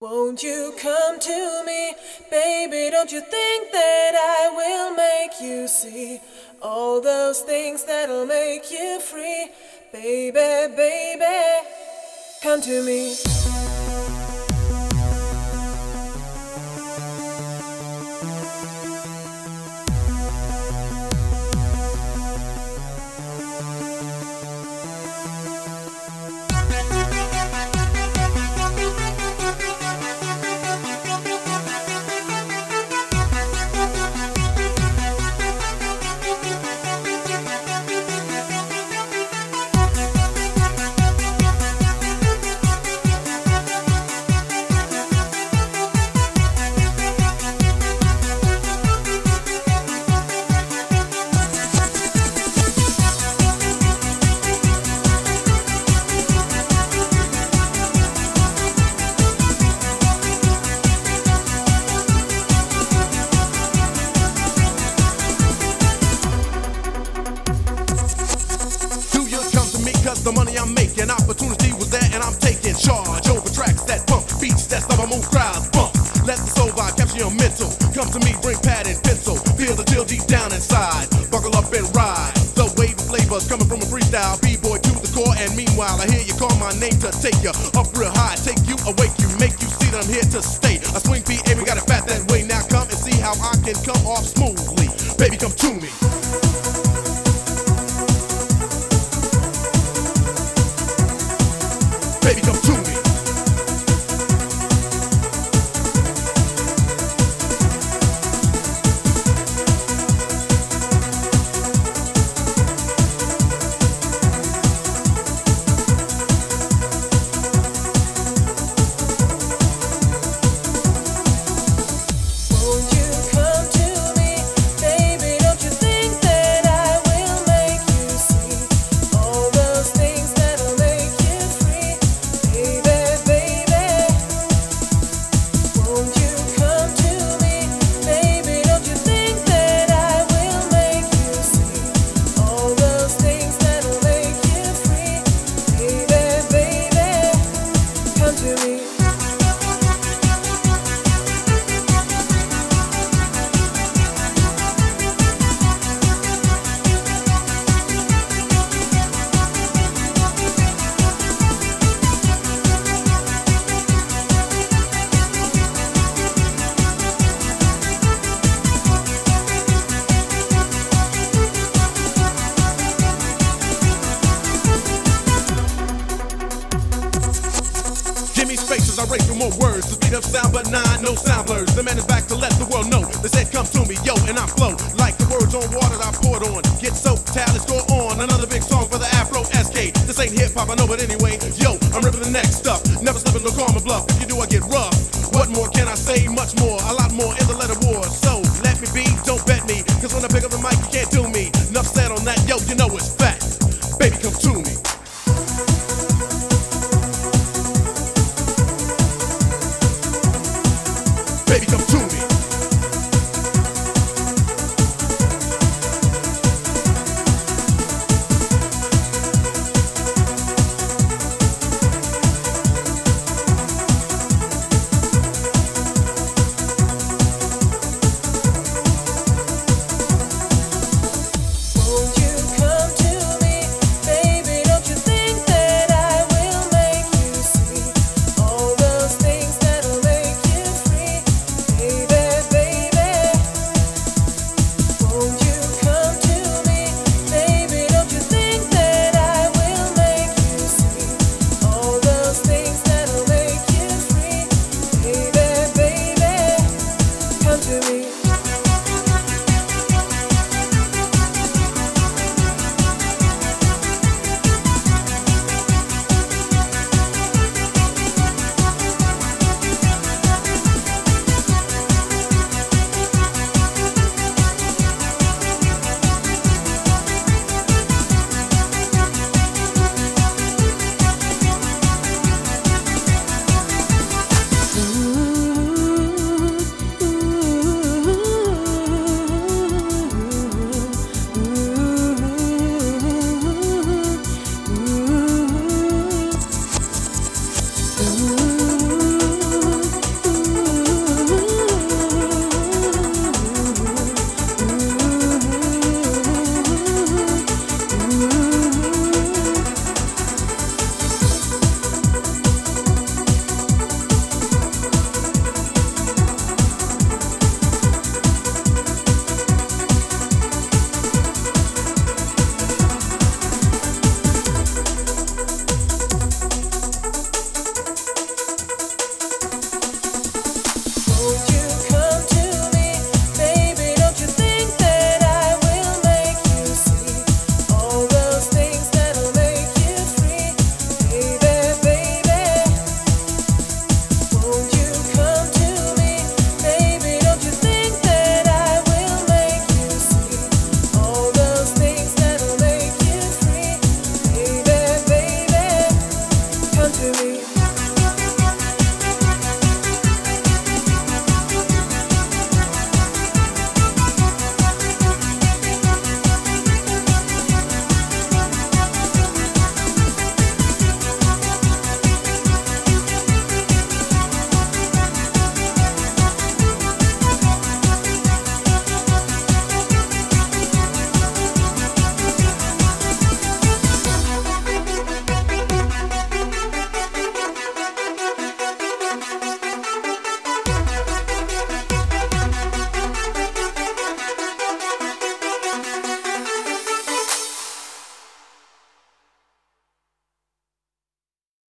Won't you come to me, baby? Don't you think that I will make you see all those things that'll make you free? Baby, baby, come to me. Cause the money I'm making, opportunity was there and I'm taking charge over tracks that pump, beats that stubborn move crowds bump. Let the soul vibe capture your mental. Come to me, bring pad and pencil. Feel the chill deep down inside. Buckle up and ride. The wave of flavors coming from a freestyle B-boy to the core. And meanwhile, I hear you call my name to take you up real high, take you awake, you make you see that I'm here to stay. A swing beat, and we got it fat that way. Now come and see how I can come off smoothly. Baby, come to me. Baby, come to me. Won't you come to me, baby? Don't you think that I will make you see all those things that'll make you free? Baby, baby, won't you come to me, baby? Don't you think that I will make you see all those things that'll make you free? Baby, baby, come to me. Give me space as I race through more words. The speed of sound, but no sound blurs. The man is back to let the world know. They said, come to me, yo, and I flow like the words on water that I poured on. Get soaked, talents go on. Another big song for the Afro SK. This ain't hip hop, I know, but anyway, yo, I'm ripping the next stuff. Never slipping, no karma bluff. If you do, I get rough. What more can I say? Much more, a lot more in the letter war. So let me be, don't bet me. Cause when I pick up the mic, you can't do me. Enough said on that, yo, you know it's fact. Baby, come to me. Baby, come to me.